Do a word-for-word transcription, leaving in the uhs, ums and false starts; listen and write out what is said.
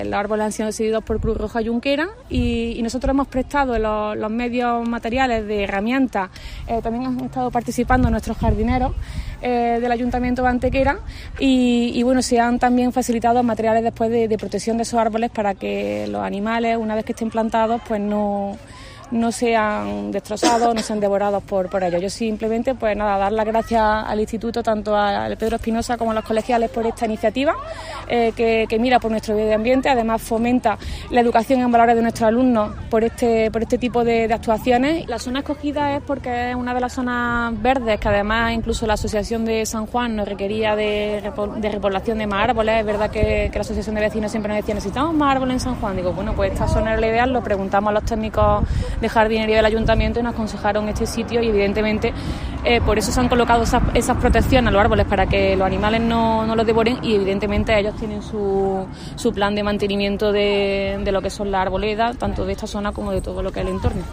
Los árboles han sido cedidos por Cruz Roja Junquera y, y nosotros hemos prestado los, los medios materiales de herramientas. Eh, también han estado participando nuestros jardineros eh, del Ayuntamiento de Antequera y, y bueno, se han también facilitado materiales después de, de protección de esos árboles para que los animales, una vez que estén plantados, pues no... no sean destrozados, no sean devorados por, por ellos. Yo simplemente, pues nada, dar las gracias al Instituto, tanto al Pedro Espinosa como a los colegiales por esta iniciativa, eh, que, que mira por nuestro medio ambiente, además fomenta la educación en valores de nuestros alumnos por este, por este tipo de, de actuaciones. La zona escogida es porque es una de las zonas verdes, que además incluso la Asociación de San Juan nos requería de, de repoblación de más árboles. Es verdad que, que la Asociación de Vecinos siempre nos decía, necesitamos más árboles en San Juan. Digo, bueno, pues esta zona era la ideal, lo preguntamos a los técnicos de jardinería del ayuntamiento y nos aconsejaron este sitio y evidentemente eh, por eso se han colocado esas, esas protecciones a los árboles para que los animales no, no los devoren y evidentemente ellos tienen su, su plan de mantenimiento de, de lo que son las arboledas, tanto de esta zona como de todo lo que es el entorno.